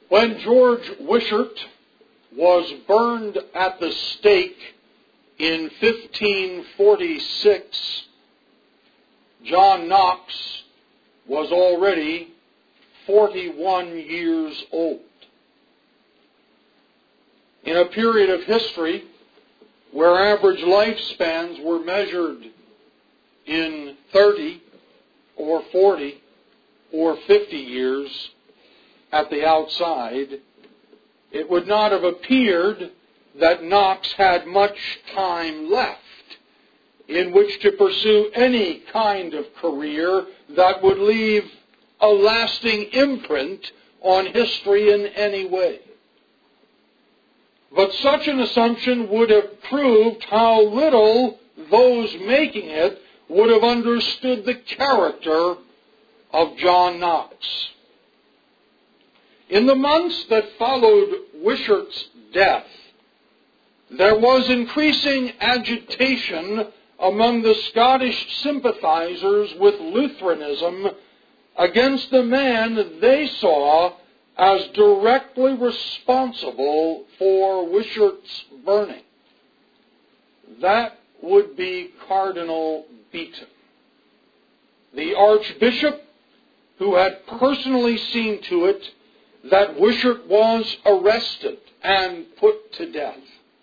When George Wishart was burned at the stake in 1546, John Knox was already 41 years old. In a period of history where average lifespans were measured in 30 or 40 or 50 years at the outside, it would not have appeared that Knox had much time left in which to pursue any kind of career that would leave a lasting imprint on history in any way. But such an assumption would have proved how little those making it would have understood the character of John Knox. In the months that followed Wishart's death, there was increasing agitation among the Scottish sympathizers with Lutheranism against the man they saw as directly responsible for Wishart's burning. That would be Cardinal Beaton, the Archbishop who had personally seen to it that Wishart was arrested and put to death.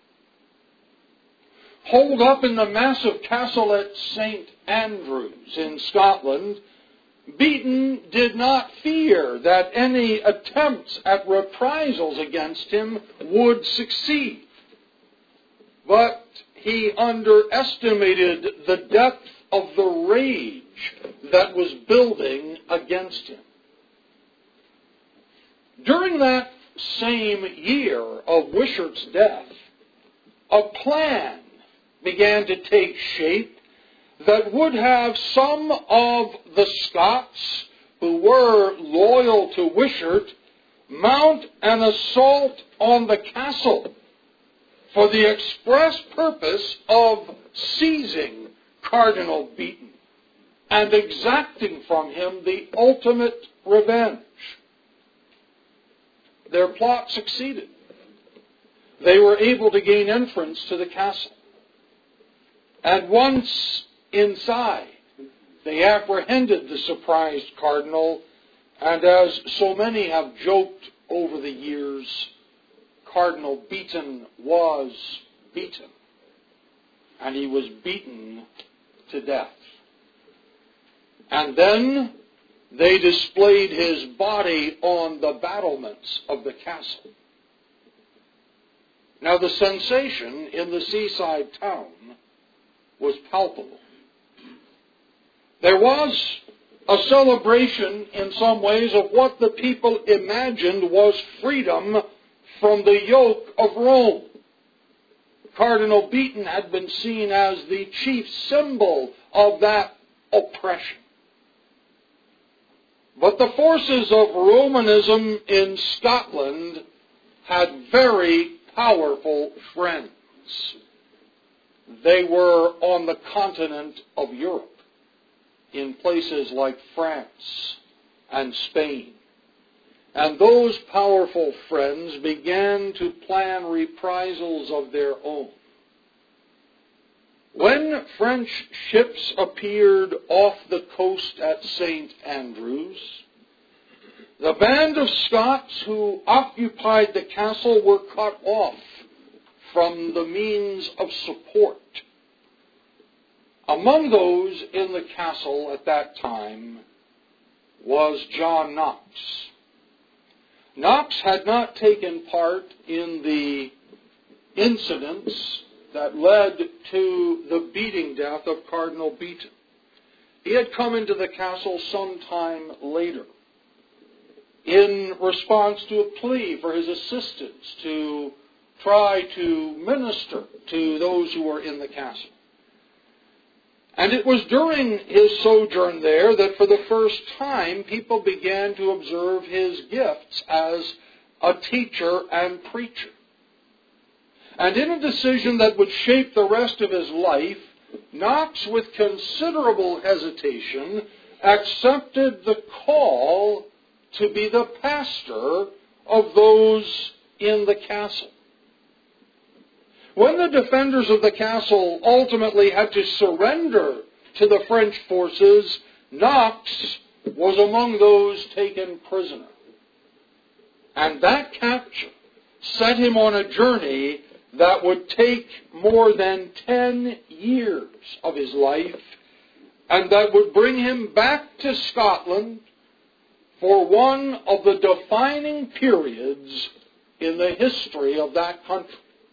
Holed up in the massive castle at St. Andrews in Scotland, Beaton did not fear that any attempts at reprisals against him would succeed. But he underestimated the depth of the rage that was building against him. During that same year of Wishart's death, a plan began to take shape that would have some of the Scots who were loyal to Wishart mount an assault on the castle for the express purpose of seizing Cardinal Beaton and exacting from him the ultimate revenge. Their plot succeeded. They were able to gain entrance to the castle. And once inside, they apprehended the surprised cardinal, and as so many have joked over the years, Cardinal Beaton was beaten, and he was beaten to death. And then they displayed his body on the battlements of the castle. Now the sensation in the seaside town was palpable. There was a celebration in some ways of what the people imagined was freedom from the yoke of Rome. Cardinal Beaton had been seen as the chief symbol of that oppression. But the forces of Romanism in Scotland had very powerful friends. They were on the continent of Europe, in places like France and Spain. And those powerful friends began to plan reprisals of their own. When French ships appeared off the coast at St. Andrews, the band of Scots who occupied the castle were cut off from the means of support. Among those in the castle at that time was John Knox. Knox had not taken part in the incidents that led to the beating death of Cardinal Beaton. He had come into the castle sometime later in response to a plea for his assistance to try to minister to those who were in the castle. And it was during his sojourn there that for the first time people began to observe his gifts as a teacher and preacher. And in a decision that would shape the rest of his life, Knox, with considerable hesitation, accepted the call to be the pastor of those in the castle. When the defenders of the castle ultimately had to surrender to the French forces, Knox was among those taken prisoner. And that capture set him on a journey that would take more than 10 years of his life, and that would bring him back to Scotland for one of the defining periods in the history of that country.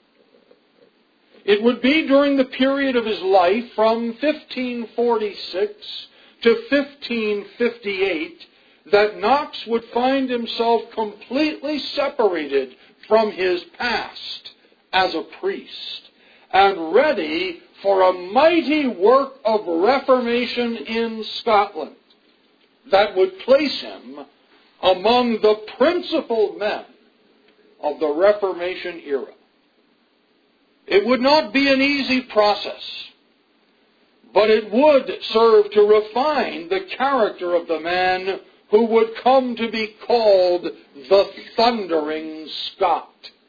It would be during the period of his life from 1546 to 1558 that Knox would find himself completely separated from his past as a priest and ready for a mighty work of reformation in Scotland that would place him among the principal men of the Reformation era. It would not be an easy process, but it would serve to refine the character of the man who would come to be called the Thundering Scot.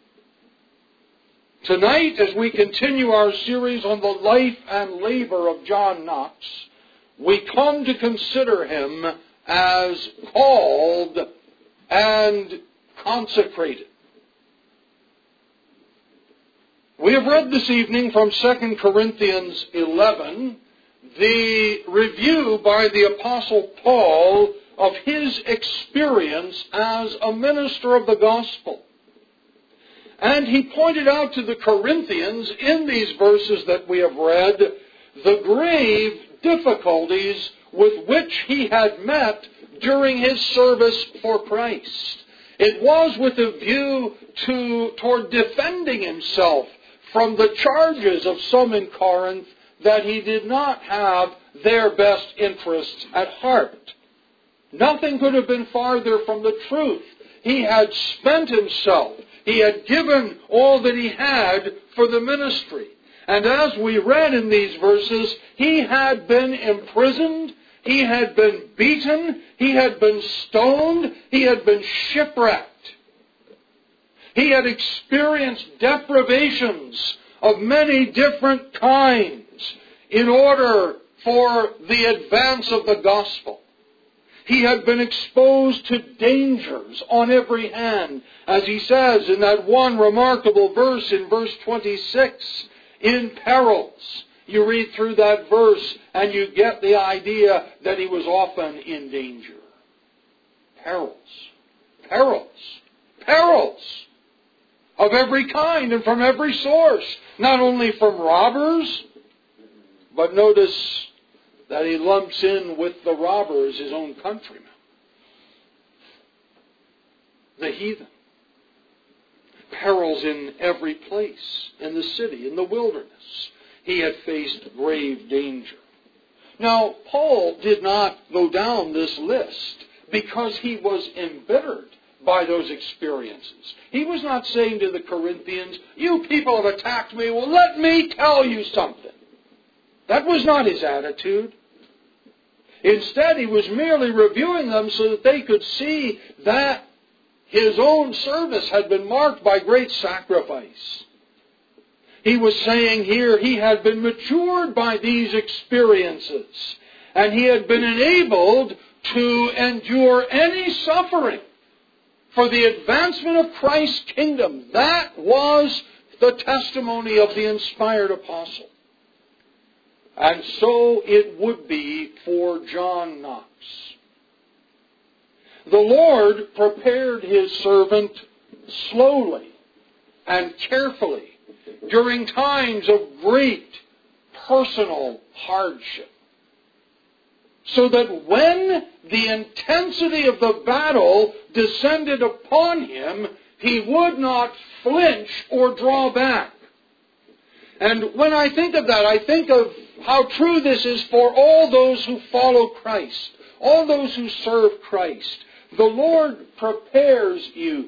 Tonight, as we continue our series on the life and labor of John Knox, we come to consider him as called and consecrated. We have read this evening from 2 Corinthians 11, the review by the Apostle Paul of his experience as a minister of the gospel. And he pointed out to the Corinthians in these verses that we have read the grave difficulties with which he had met during his service for Christ. It was with a view toward defending himself from the charges of some in Corinth that he did not have their best interests at heart. Nothing could have been farther from the truth. He had spent himself. He had given all that he had for the ministry. And as we read in these verses, he had been imprisoned, he had been beaten, he had been stoned, he had been shipwrecked. He had experienced deprivations of many different kinds in order for the advance of the gospel. He had been exposed to dangers on every hand, as he says in that one remarkable verse in verse 26, in perils. You read through that verse and you get the idea that he was often in danger. Perils. Perils. Perils. Of every kind and from every source. Not only from robbers, but notice that he lumps in with the robbers his own countrymen. The heathen. Perils in every place, in the city, in the wilderness. He had faced grave danger. Now, Paul did not go down this list because he was embittered by those experiences. He was not saying to the Corinthians, you people have attacked me, well, let me tell you something. That was not his attitude. Instead, he was merely reviewing them so that they could see that his own service had been marked by great sacrifice. He was saying here he had been matured by these experiences, and he had been enabled to endure any suffering for the advancement of Christ's kingdom. That was the testimony of the inspired apostle. And so it would be for John Knox. The Lord prepared his servant slowly and carefully during times of great personal hardship, so that when the intensity of the battle descended upon him, he would not flinch or draw back. And when I think of that, I think of how true this is for all those who follow Christ, all those who serve Christ. The Lord prepares you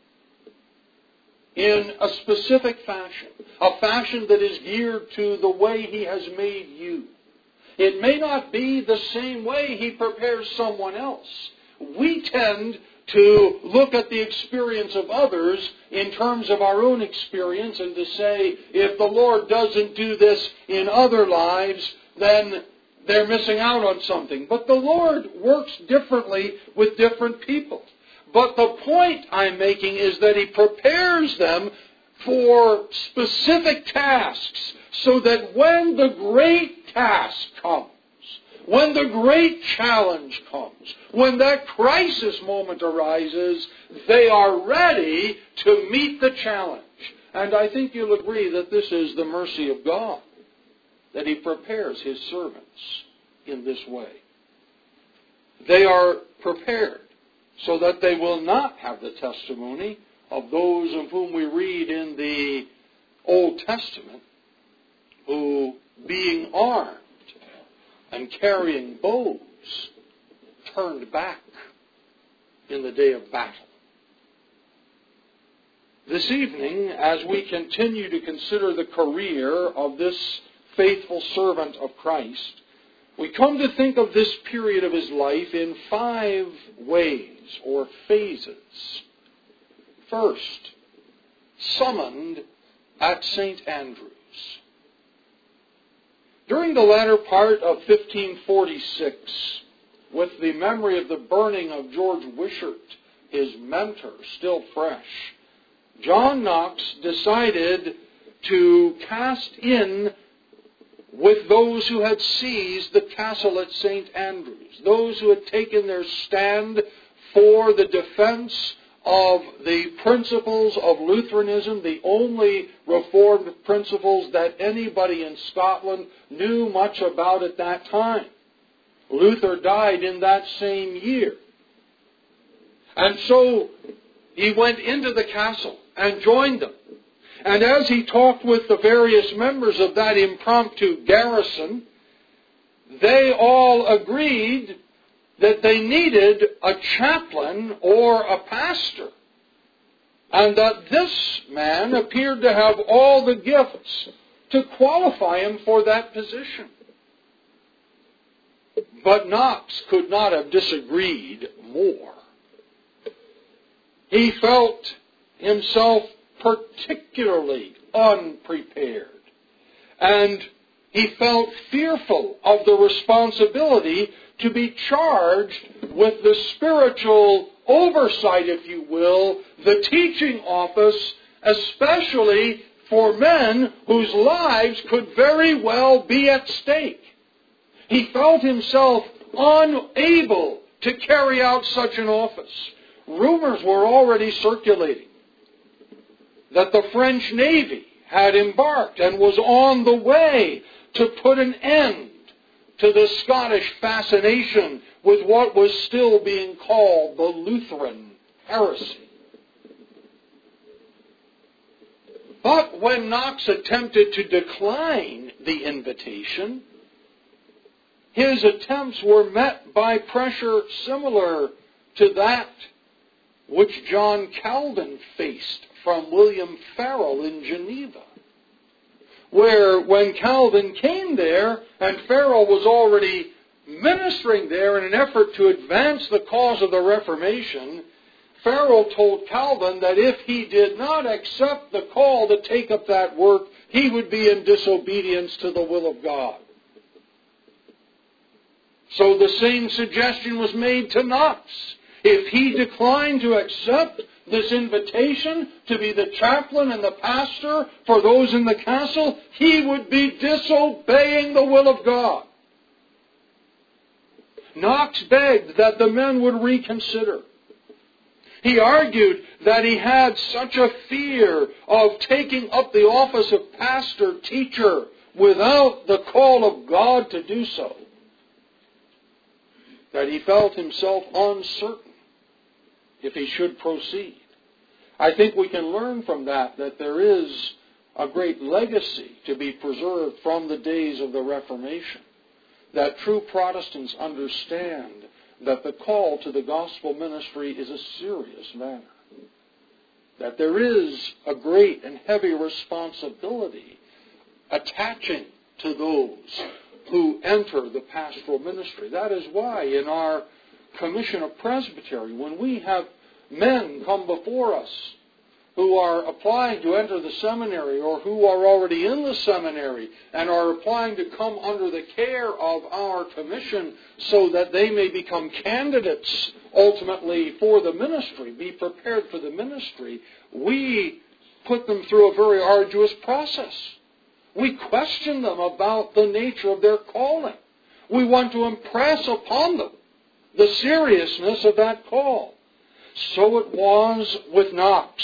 in a specific fashion, a fashion that is geared to the way He has made you. It may not be the same way He prepares someone else. We tend to look at the experience of others in terms of our own experience and to say, if the Lord doesn't do this in other lives, then they're missing out on something. But the Lord works differently with different people. But the point I'm making is that He prepares them for specific tasks so that when the great task comes, when the great challenge comes, when that crisis moment arises, they are ready to meet the challenge. And I think you'll agree that this is the mercy of God, that He prepares His servants in this way. They are prepared so that they will not have the testimony of those of whom we read in the Old Testament, who, being armed and carrying bows, turned back in the day of battle. This evening, as we continue to consider the career of this faithful servant of Christ, we come to think of this period of his life in 5 ways or phases. First, summoned at St. Andrews. During the latter part of 1546, with the memory of the burning of George Wishart, his mentor, still fresh, John Knox decided to cast in with those who had seized the castle at St. Andrews, those who had taken their stand for the defense of the principles of Lutheranism, the only Reformed principles that anybody in Scotland knew much about at that time. Luther died in that same year. And so he went into the castle and joined them. And as he talked with the various members of that impromptu garrison, they all agreed that they needed a chaplain or a pastor, and that this man appeared to have all the gifts to qualify him for that position. But Knox could not have disagreed more. He felt himself particularly unprepared, and he felt fearful of the responsibility to be charged with the spiritual oversight, if you will, the teaching office, especially for men whose lives could very well be at stake. He felt himself unable to carry out such an office. Rumors were already circulating that the French Navy had embarked and was on the way to put an end to the Scottish fascination with what was still being called the Lutheran heresy. But when Knox attempted to decline the invitation, his attempts were met by pressure similar to that which John Calvin faced from William Farel in Geneva, where when Calvin came there and Farel was already ministering there in an effort to advance the cause of the Reformation, Farel told Calvin that if he did not accept the call to take up that work, he would be in disobedience to the will of God. So the same suggestion was made to Knox. If he declined to accept this invitation to be the chaplain and the pastor for those in the castle, he would be disobeying the will of God. Knox begged that the men would reconsider. He argued that he had such a fear of taking up the office of pastor, teacher, without the call of God to do so, that he felt himself uncertain if he should proceed. I think we can learn from that there is a great legacy to be preserved from the days of the Reformation, that true Protestants understand that the call to the gospel ministry is a serious matter, that there is a great and heavy responsibility attaching to those who enter the pastoral ministry. That is why in our Commission of Presbytery, when we have men come before us who are applying to enter the seminary or who are already in the seminary and are applying to come under the care of our commission so that they may become candidates ultimately for the ministry, be prepared for the ministry, we put them through a very arduous process. We question them about the nature of their calling. We want to impress upon them the seriousness of that call. So it was with Knox.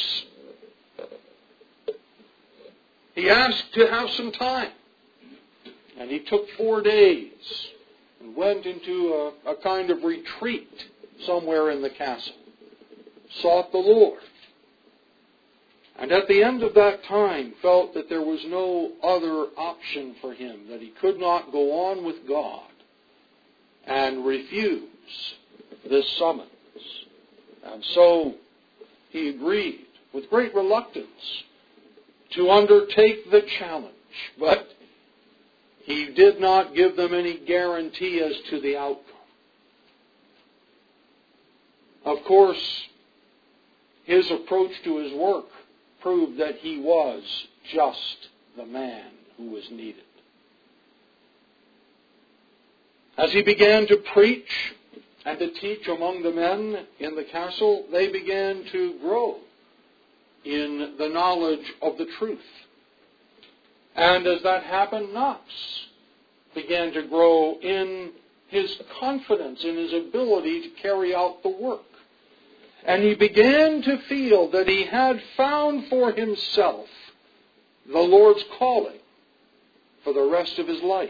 He asked to have some time. And he took 4 days and went into a kind of retreat somewhere in the castle. Sought the Lord. And at the end of that time felt that there was no other option for him, that he could not go on with God and refuse this summons. And so he agreed with great reluctance to undertake the challenge, but he did not give them any guarantee as to the outcome. Of course, his approach to his work proved that he was just the man who was needed. As he began to preach and to teach among the men in the castle, they began to grow in the knowledge of the truth. And as that happened, Knox began to grow in his confidence, in his ability to carry out the work. And he began to feel that he had found for himself the Lord's calling for the rest of his life.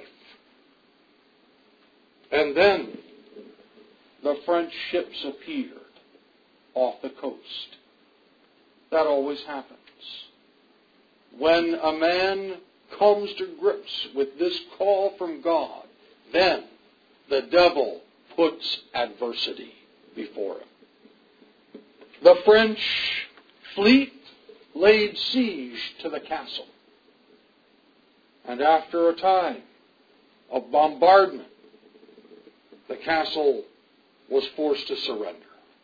And then the French ships appeared off the coast. That always happens. When a man comes to grips with this call from God, then the devil puts adversity before him. The French fleet laid siege to the castle. And after a time of bombardment, the castle was forced to surrender.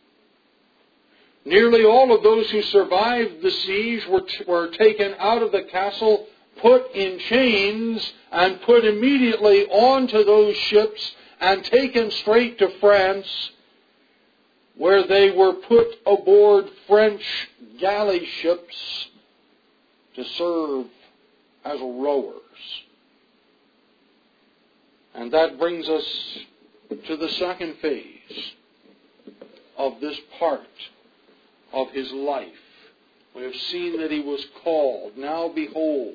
Nearly all of those who survived the siege were taken out of the castle, put in chains, and put immediately onto those ships and taken straight to France, where they were put aboard French galley ships to serve as rowers. And that brings us to the second phase of this part of his life. We have seen that he was called. Now behold,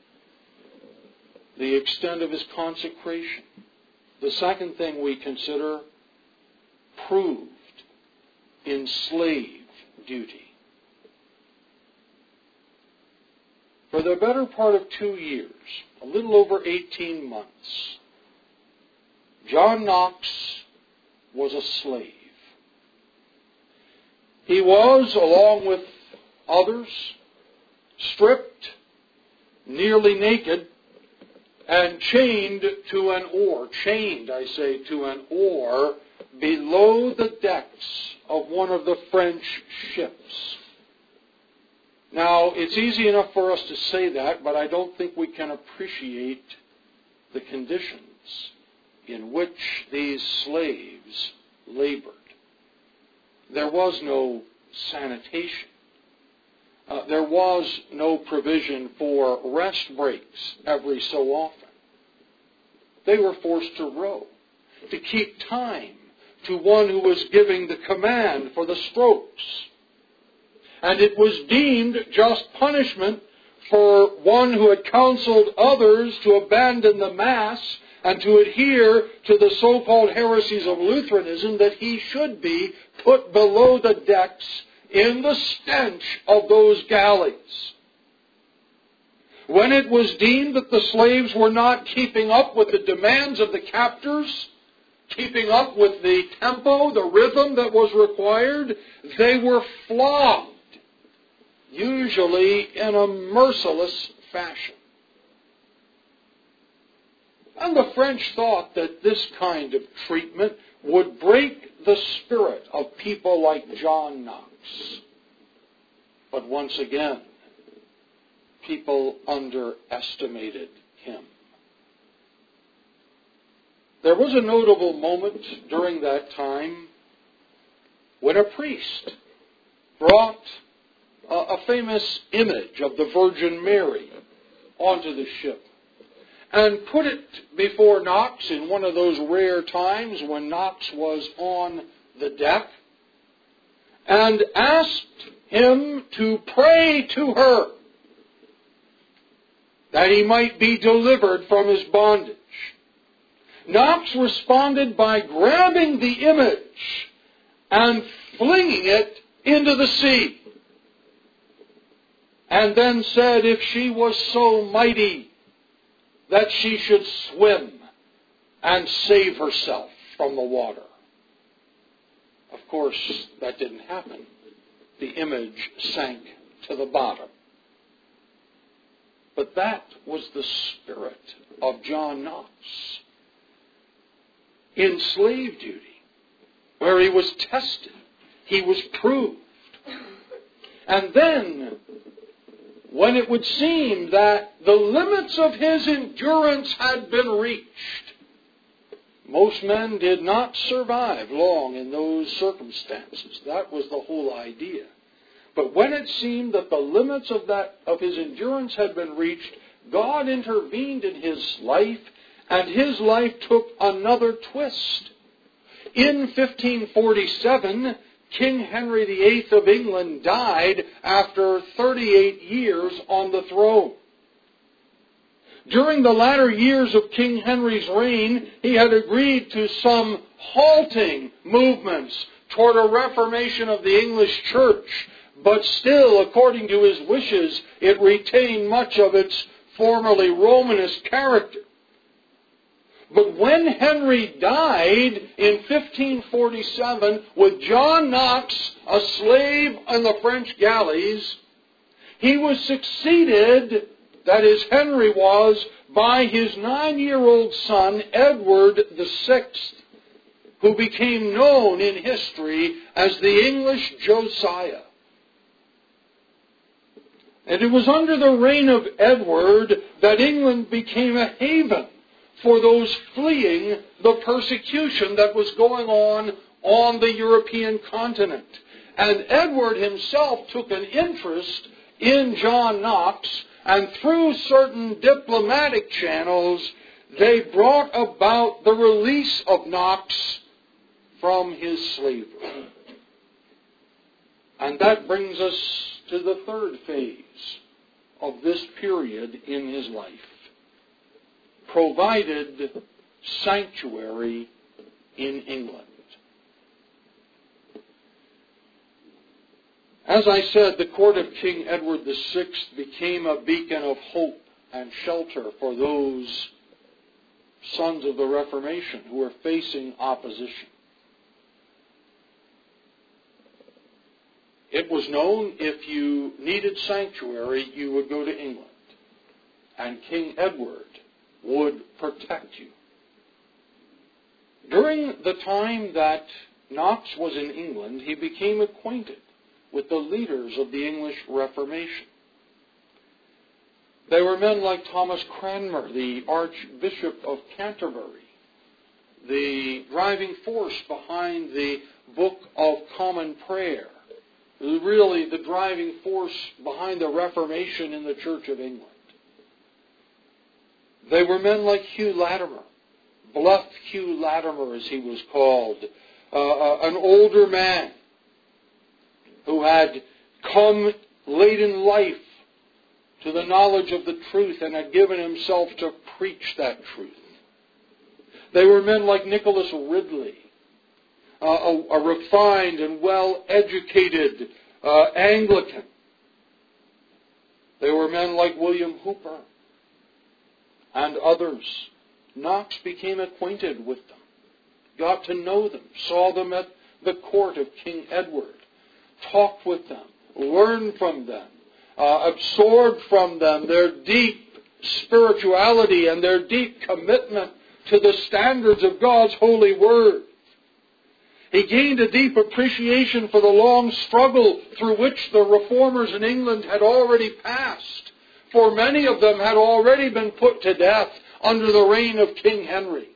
the extent of his consecration. The second thing we consider, proved in slave duty. For the better part of 2 years, a little over 18 months, John Knox was a slave. He was, along with others, stripped, nearly naked, and chained to an oar. Chained, I say, to an oar below the decks of one of the French ships. Now, it's easy enough for us to say that, but I don't think we can appreciate the conditions in which these slaves labored. There was no sanitation. There was no provision for rest breaks every so often. They were forced to row, to keep time to one who was giving the command for the strokes. And it was deemed just punishment for one who had counseled others to abandon the Mass and to adhere to the so-called heresies of Lutheranism, that he should be put below the decks in the stench of those galleys. When it was deemed that the slaves were not keeping up with the demands of the captors, keeping up with the tempo, the rhythm that was required, they were flogged, usually in a merciless fashion. And the French thought that this kind of treatment would break the spirit of people like John Knox. But once again, people underestimated him. There was a notable moment during that time when a priest brought a famous image of the Virgin Mary onto the ship and put it before Knox in one of those rare times when Knox was on the deck, and asked him to pray to her that he might be delivered from his bondage. Knox responded by grabbing the image and flinging it into the sea, and then said if she was so mighty that she should swim and save herself from the water. Of course, that didn't happen. The image sank to the bottom. But that was the spirit of John Knox in slave duty, where he was tested, he was proved. And then, when it would seem that the limits of his endurance had been reached, most men did not survive long in those circumstances. That was the whole idea. But when it seemed that the limits of his endurance had been reached, God intervened in his life, and his life took another twist. In 1547, King Henry VIII of England died after 38 years on the throne. During the latter years of King Henry's reign, he had agreed to some halting movements toward a reformation of the English church, but still, according to his wishes, it retained much of its formerly Romanist character. But when Henry died in 1547 with John Knox, a slave on the French galleys, he was succeeded, that is, Henry was, by his 9-year-old son, Edward VI, who became known in history as the English Josiah. And it was under the reign of Edward that England became a haven for those fleeing the persecution that was going on the European continent. And Edward himself took an interest in John Knox, and through certain diplomatic channels, they brought about the release of Knox from his slavery. And that brings us to the third phase of this period in his life. Provided sanctuary in England. As I said, the court of King Edward VI became a beacon of hope and shelter for those sons of the Reformation who were facing opposition. It was known if you needed sanctuary, you would go to England. And King Edward would protect you. During the time that Knox was in England, he became acquainted with the leaders of the English Reformation. They were men like Thomas Cranmer, the Archbishop of Canterbury, the driving force behind the Book of Common Prayer, really the driving force behind the Reformation in the Church of England. They were men like Hugh Latimer, Bluff Hugh Latimer as he was called, an older man who had come late in life to the knowledge of the truth and had given himself to preach that truth. They were men like Nicholas Ridley, a refined and well-educated Anglican. They were men like William Hooper and others. Knox became acquainted with them, got to know them, saw them at the court of King Edward, talked with them, learned from them, absorbed from them their deep spirituality and their deep commitment to the standards of God's holy word. He gained a deep appreciation for the long struggle through which the reformers in England had already passed, for many of them had already been put to death under the reign of King Henry.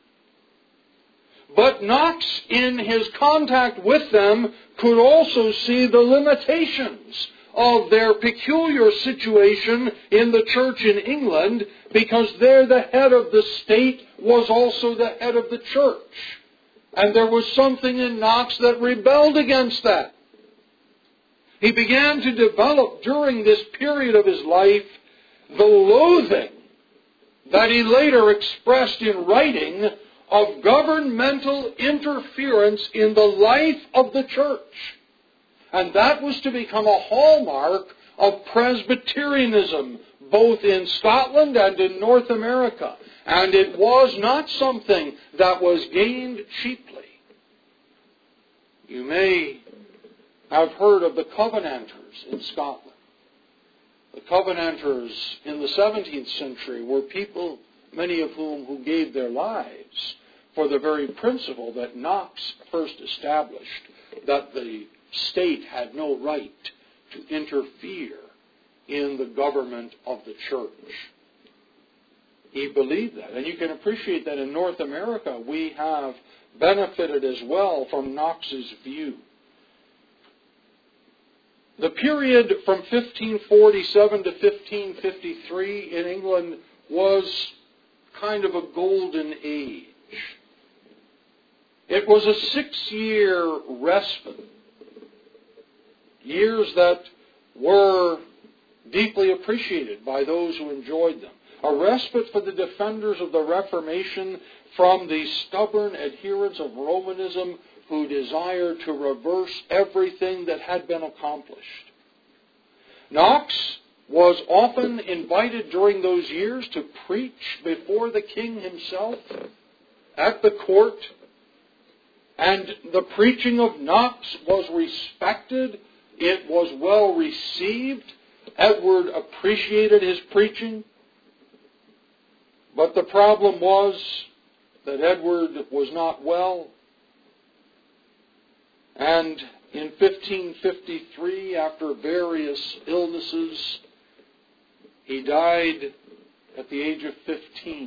But Knox, in his contact with them, could also see the limitations of their peculiar situation in the church in England, because there the head of the state was also the head of the church. And there was something in Knox that rebelled against that. He began to develop during this period of his life the loathing that he later expressed in writing of governmental interference in the life of the church. And that was to become a hallmark of Presbyterianism, both in Scotland and in North America. And it was not something that was gained cheaply. You may have heard of the Covenanters in Scotland. The Covenanters in the 17th century were people, many of who gave their lives for the very principle that Knox first established, that the state had no right to interfere in the government of the church. He believed that. And you can appreciate that in North America we have benefited as well from Knox's view. The period from 1547 to 1553 in England was kind of a golden age. It was a 6-year respite. Years that were deeply appreciated by those who enjoyed them. A respite for the defenders of the Reformation from the stubborn adherents of Romanism who desired to reverse everything that had been accomplished. Knox was often invited during those years to preach before the king himself at the court, and the preaching of Knox was respected. It was well received. Edward appreciated his preaching. But the problem was that Edward was not well. And in 1553, after various illnesses, he died at the age of 15.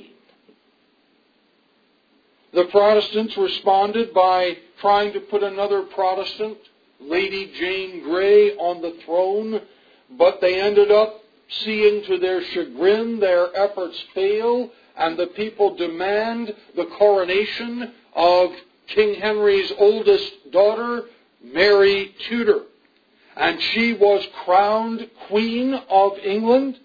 The Protestants responded by trying to put another Protestant, Lady Jane Grey, on the throne, but they ended up seeing to their chagrin their efforts fail, and the people demand the coronation of King Henry's oldest daughter, Mary Tudor. And she was crowned Queen of England,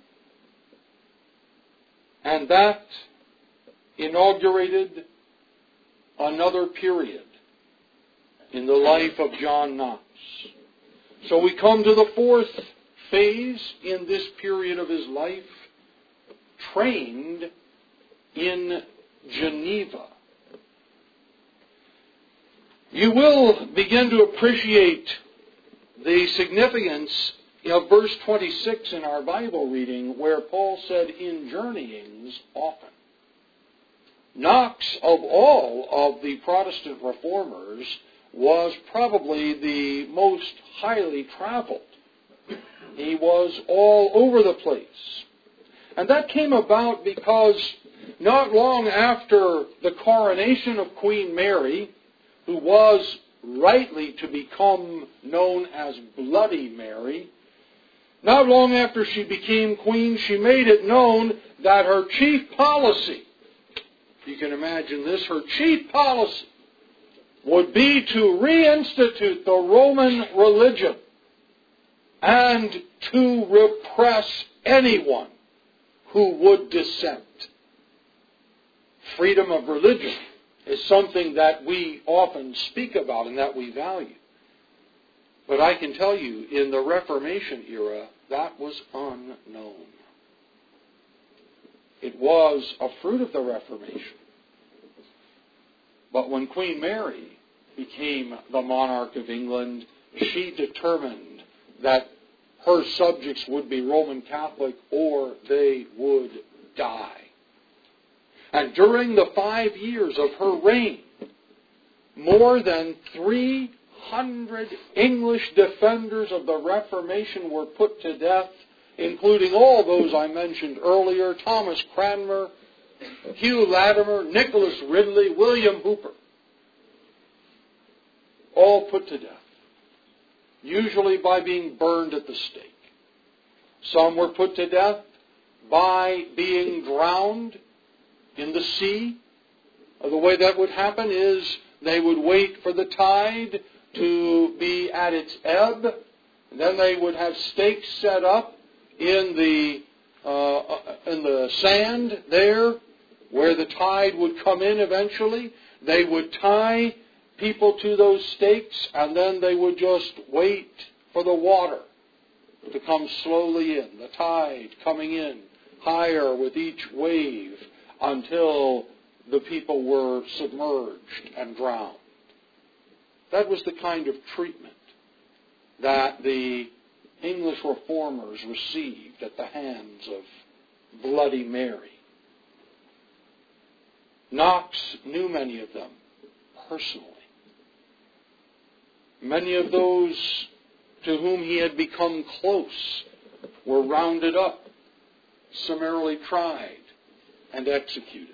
and that inaugurated another period in the life of John Knox. So we come to the fourth phase in this period of his life, trained in Geneva. You will begin to appreciate the significance of verse 26 in our Bible reading, where Paul said, in journeyings often. Knox, of all of the Protestant reformers, was probably the most highly traveled. He was all over the place. And that came about because not long after the coronation of Queen Mary, who was rightly to become known as Bloody Mary, not long after she became queen, she made it known that her chief policy, you can imagine this, her chief policy would be to reinstitute the Roman religion and to repress anyone who would dissent. Freedom of religion is something that we often speak about and that we value. But I can tell you, in the Reformation era, that was unknown. It was a fruit of the Reformation. But when Queen Mary became the monarch of England, she determined that her subjects would be Roman Catholic or they would die. And during the 5 years of her reign, more than 300 English defenders of the Reformation were put to death, including all those I mentioned earlier: Thomas Cranmer, Hugh Latimer, Nicholas Ridley, William Hooper. All put to death, usually by being burned at the stake. Some were put to death by being drowned in the sea. The way that would happen is they would wait for the tide to be at its ebb, and then they would have stakes set up in the sand there, where the tide would come in eventually. They would tie people to those stakes, and then they would just wait for the water to come slowly in, the tide coming in higher with each wave until the people were submerged and drowned. That was the kind of treatment that the English reformers received at the hands of Bloody Mary. Knox knew many of them personally. Many of those to whom he had become close were rounded up, summarily tried, and executed.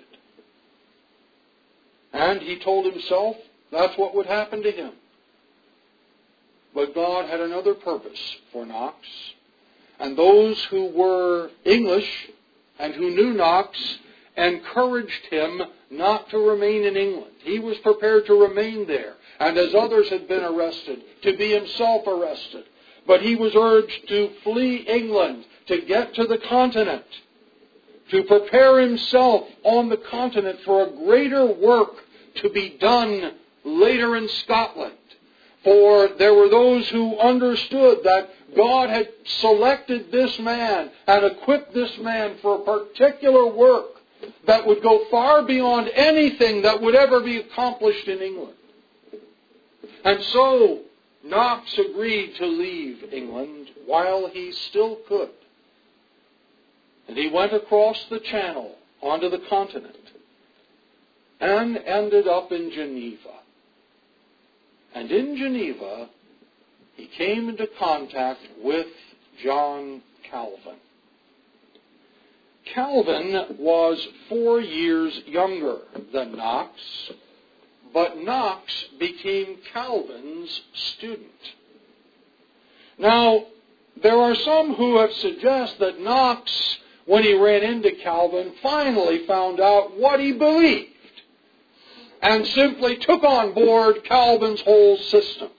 And he told himself that's what would happen to him. But God had another purpose for Knox. And those who were English and who knew Knox encouraged him not to remain in England. He was prepared to remain there, and as others had been arrested, to be himself arrested. But he was urged to flee England, to get to the continent, to prepare himself on the continent for a greater work to be done later in Scotland. For there were those who understood that God had selected this man and equipped this man for a particular work that would go far beyond anything that would ever be accomplished in England. And so Knox agreed to leave England while he still could. And he went across the Channel onto the continent and ended up in Geneva. And in Geneva, he came into contact with John Calvin. Calvin was 4 years younger than Knox, but Knox became Calvin's student. Now, there are some who have suggested that Knox, when he ran into Calvin, finally found out what he believed and simply took on board Calvin's whole system.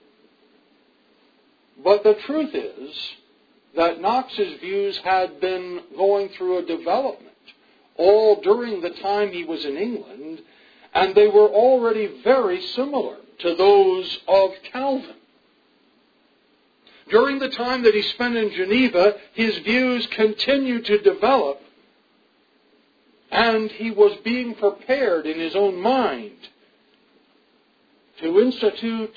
But the truth is that Knox's views had been going through a development all during the time he was in England, and they were already very similar to those of Calvin. During the time that he spent in Geneva, his views continued to develop, and he was being prepared in his own mind to institute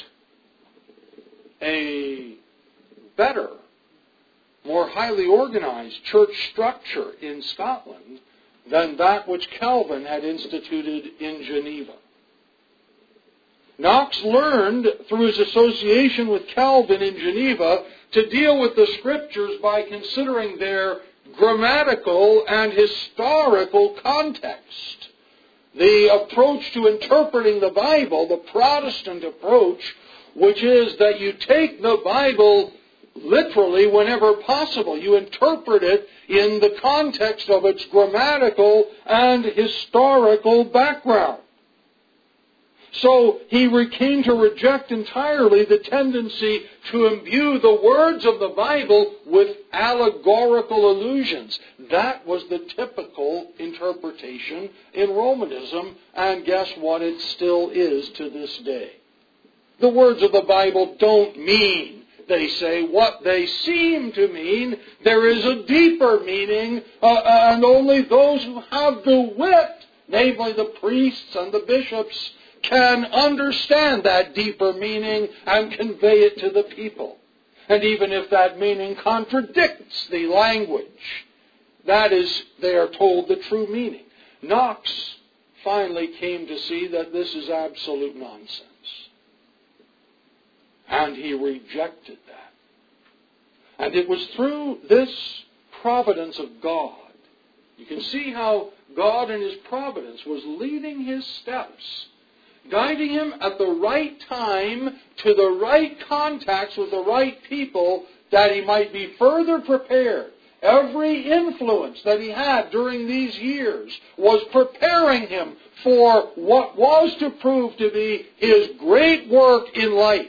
a better, more highly organized church structure in Scotland than that which Calvin had instituted in Geneva. Knox learned through his association with Calvin in Geneva to deal with the Scriptures by considering their grammatical and historical context. The approach to interpreting the Bible, the Protestant approach, which is that you take the Bible literally whenever possible. You interpret it in the context of its grammatical and historical background. So he came to reject entirely the tendency to imbue the words of the Bible with allegorical allusions. That was the typical interpretation in Romanism, and guess what? It still is to this day. The words of the Bible don't mean, they say, what they seem to mean. There is a deeper meaning, and only those who have the wit, namely the priests and the bishops, can understand that deeper meaning and convey it to the people. And even if that meaning contradicts the language, that is, they are told the true meaning. Knox finally came to see that this is absolute nonsense. And he rejected that. And it was through this providence of God. You can see how God in His providence was leading His steps, guiding him at the right time to the right contacts with the right people, that he might be further prepared. Every influence that he had during these years was preparing him for what was to prove to be his great work in life.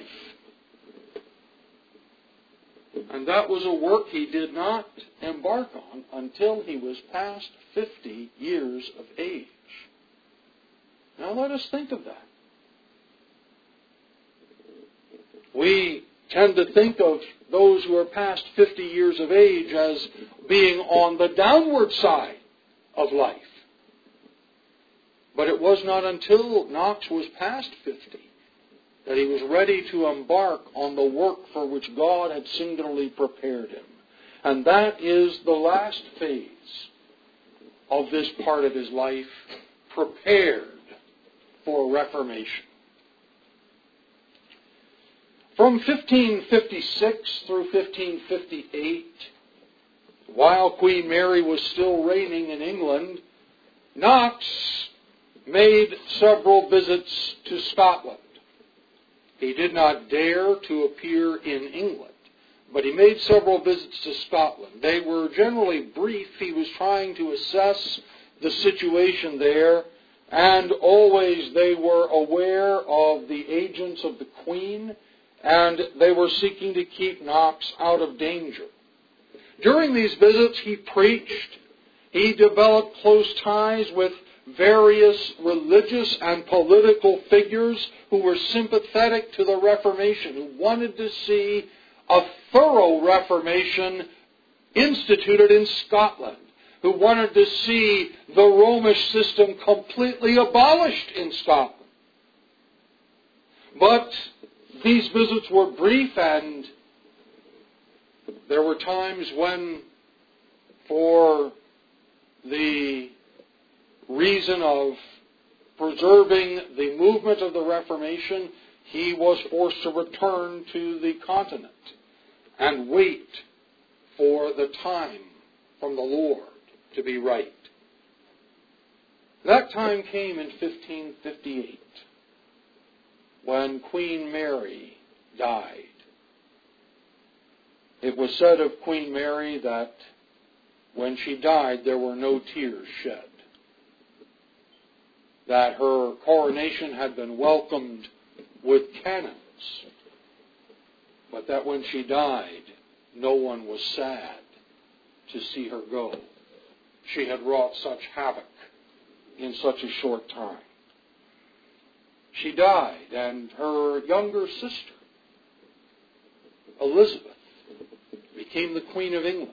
And that was a work he did not embark on until he was past 50 years of age. Now let us think of that. We tend to think of those who are past 50 years of age as being on the downward side of life. But it was not until Knox was past 50 that he was ready to embark on the work for which God had singularly prepared him. And that is the last phase of this part of his life, prepared for Reformation. From 1556 through 1558, while Queen Mary was still reigning in England, Knox made several visits to Scotland. He did not dare to appear in England, but he made several visits to Scotland. They were generally brief. He was trying to assess the situation there, and always they were aware of the agents of the Queen, and they were seeking to keep Knox out of danger. During these visits, he preached. He developed close ties with various religious and political figures who were sympathetic to the Reformation, who wanted to see a thorough Reformation instituted in Scotland, who wanted to see the Romish system completely abolished in Scotland. But these visits were brief, and there were times when, for the reason of preserving the movement of the Reformation, he was forced to return to the continent and wait for the time from the Lord to be right. That time came in 1558, when Queen Mary died. It was said of Queen Mary that when she died there were no tears shed, that her coronation had been welcomed with cannons, but that when she died no one was sad to see her go. She had wrought such havoc in such a short time. She died, and her younger sister, Elizabeth, became the Queen of England.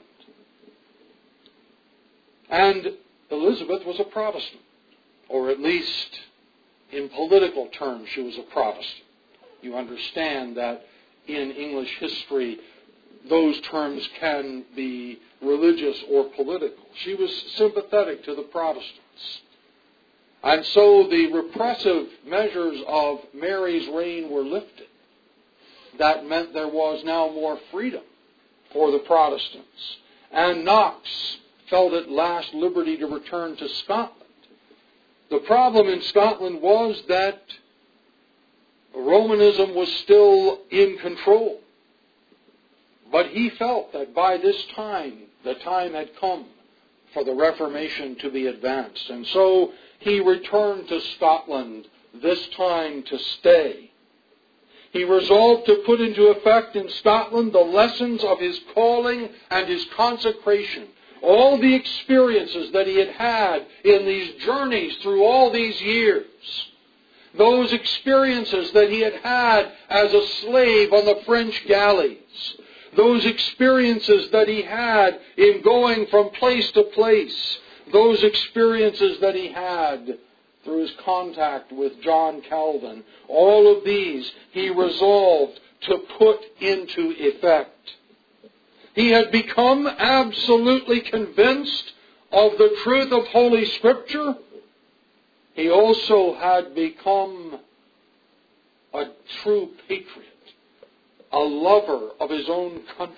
And Elizabeth was a Protestant, or at least in political terms she was a Protestant. You understand that in English history those terms can be religious or political. She was sympathetic to the Protestants. And so the repressive measures of Mary's reign were lifted. That meant there was now more freedom for the Protestants. And Knox felt at last liberty to return to Scotland. The problem in Scotland was that Romanism was still in control. But he felt that by this time, the time had come for the Reformation to be advanced. And so he returned to Scotland, this time to stay. He resolved to put into effect in Scotland the lessons of his calling and his consecration. All the experiences that he had had in these journeys through all these years. Those experiences that he had had as a slave on the French galleys. Those experiences that he had in going from place to place. Those experiences that he had through his contact with John Calvin. All of these he resolved to put into effect. He had become absolutely convinced of the truth of Holy Scripture, he also had become a true patriot, a lover of his own country.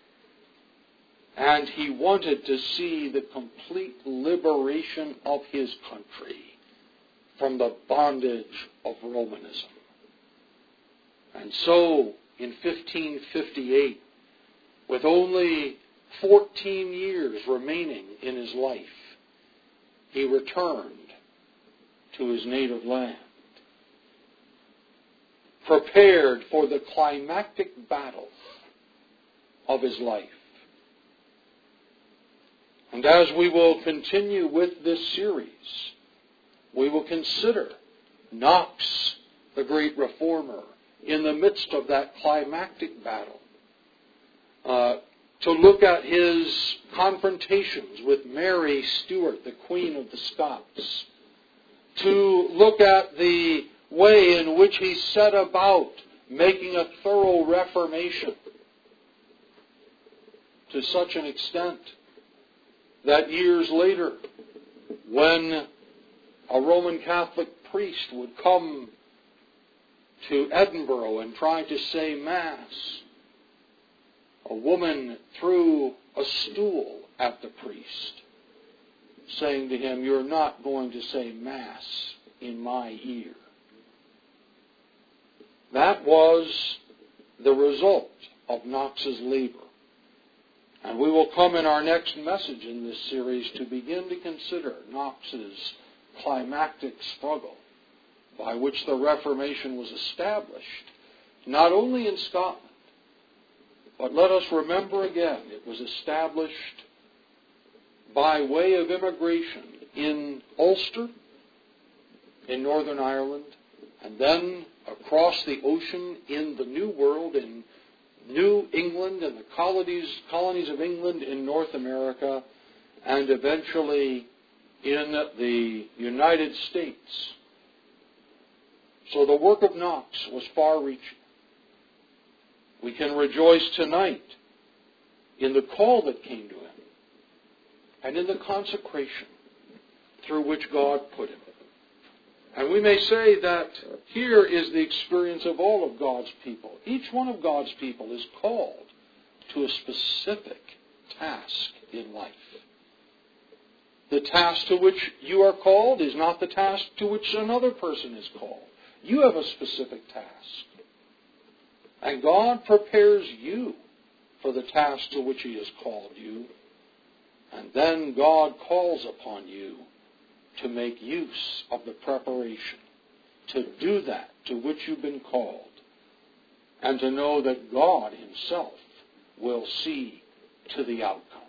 And he wanted to see the complete liberation of his country from the bondage of Romanism. And so, in 1558, with only 14 years remaining in his life, he returned to his native land, prepared for the climactic battle of his life. And as we will continue with this series, we will consider Knox, the great reformer, in the midst of that climactic battle, to look at his confrontations with Mary Stuart, the Queen of the Scots, to look at the way in which he set about making a thorough reformation, to such an extent that years later, when a Roman Catholic priest would come to Edinburgh and try to say Mass, a woman threw a stool at the priest, saying to him, "You're not going to say Mass in my ear." That was the result of Knox's labor. And we will come in our next message in this series to begin to consider Knox's climactic struggle by which the Reformation was established, not only in Scotland, but let us remember again, it was established by way of immigration in Ulster, in Northern Ireland, and then across the ocean in the New World, in New England and the colonies of England in North America, and eventually in the United States. So the work of Knox was far-reaching. We can rejoice tonight in the call that came to him and in the consecration through which God put him. And we may say that here is the experience of all of God's people. Each one of God's people is called to a specific task in life. The task to which you are called is not the task to which another person is called. You have a specific task. And God prepares you for the task to which He has called you. And then God calls upon you to make use of the preparation, to do that to which you've been called, and to know that God Himself will see to the outcome.